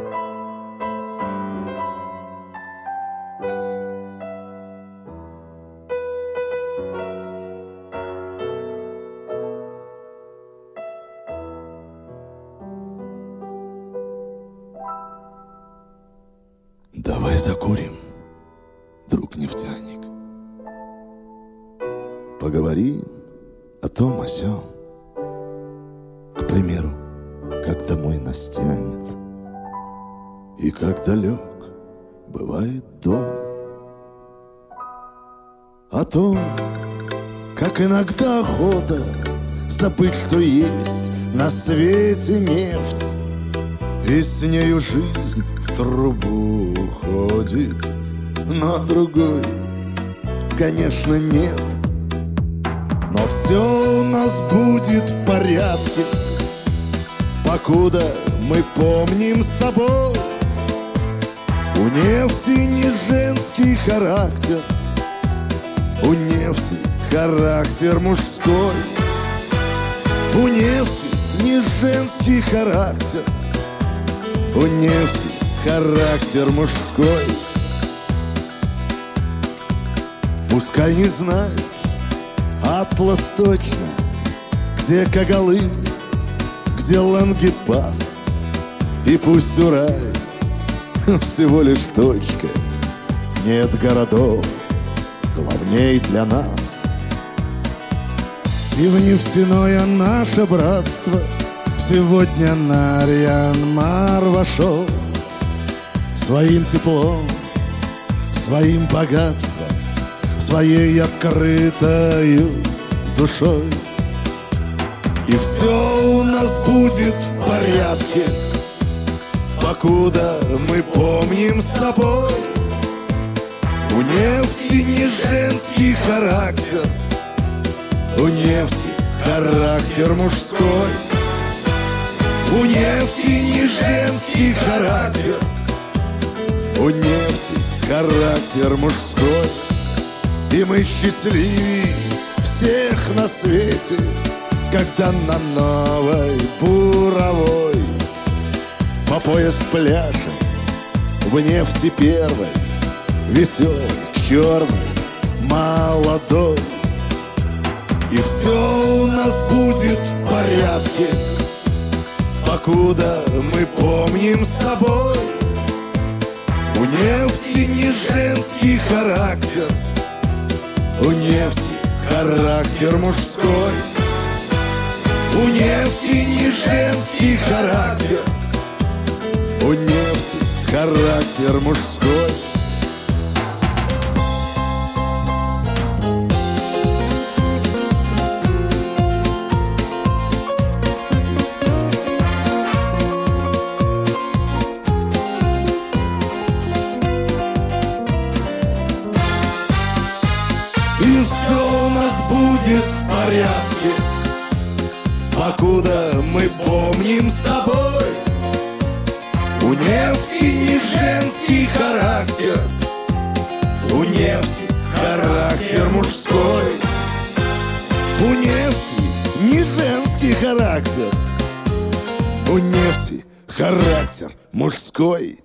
Давай закурим, друг нефтяник. Поговорим о том, о сём. К примеру, как домой нас тянет, и как далек бывает дом. О том, как иногда охота забыть, что есть на свете нефть, и с нею жизнь в трубу уходит, но другой, конечно, нет. Но все у нас будет в порядке, покуда мы помним с тобой. У нефти не женский характер, у нефти характер мужской. У нефти не женский характер, у нефти характер мужской. Пускай не знает атлас точно, где Когалым, где Лангепас, и пусть Ураль всего лишь точка. Нет городов главней для нас. И в нефтяное наше братство сегодня Нарьян-Мар вошел своим теплом, своим богатством, своей открытою душой. И все у нас будет в порядке, покуда мы помним с тобой. У нефти не женский характер, у нефти характер мужской. У нефти не женский характер, у нефти характер мужской. И мы счастливее всех на свете, когда на новой буровой по пояс пляшем в нефти первой, веселой, черной, молодой. И все у нас будет в порядке, покуда мы помним с тобой. У нефти не женский характер, у нефти характер мужской. У нефти не женский характер, у нефти характер мужской. И все у нас будет в порядке, покуда мы помним с тобой. У нефти не женский характер, у нефти характер мужской. У нефти не женский характер, у нефти характер мужской.